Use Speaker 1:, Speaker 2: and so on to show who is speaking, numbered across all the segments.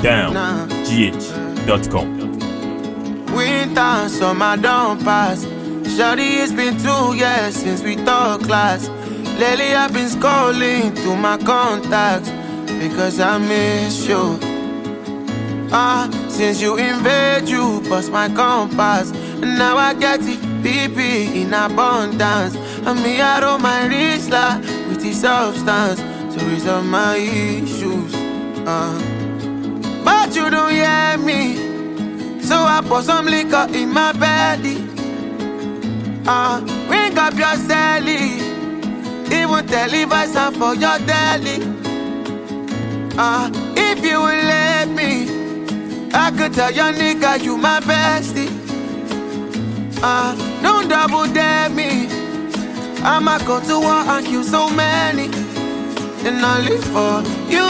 Speaker 1: downgh.com.
Speaker 2: Winter, summer don't pass. Shawty, it's been 2 years since we talk last. Lately I've been scrolling through my contacts because I miss you. Since you invade, you bust my compass. And now I get it, PP in abundance. And me, I don't mind rich like with the substance to resolve my issues. But you don't hear me, so I pour some liquor in my belly. Ring up your celly, even tell if I stand for your deli. If you will let me, I could tell your nigga you my bestie. Don't double dare me, I'ma go to war and kill so many, and I live for you.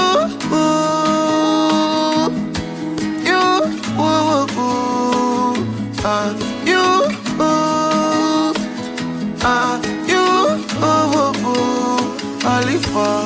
Speaker 2: I live for.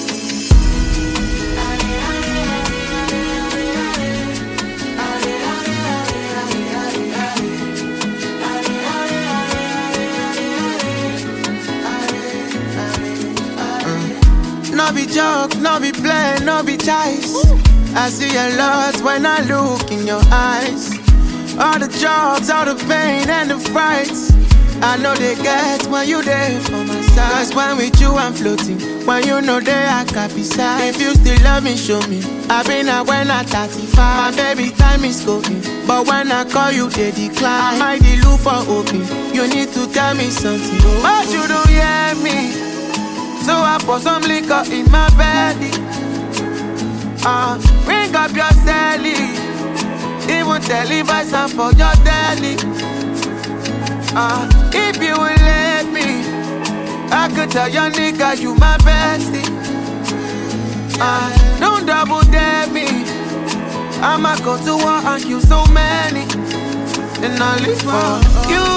Speaker 2: No be joke, no be play, no be choice. I see a lot when I look in your eyes. All the jobs, all the pain and the frights, I know they get when you there for my side. Cause when with you I'm floating, when you know there I can be side. If you still love me, show me. I've been out when I'm 35. My baby time is going, but when I call you they decline. I might be look for open, you need to tell me something, but you don't hear me. So I pour some liquor in my belly. Ring up your celly, even tell if I stand for your deli. If you will let me, I could tell your nigga you my bestie. Don't double dare me, I'ma go to war and kill so many, and I live for you.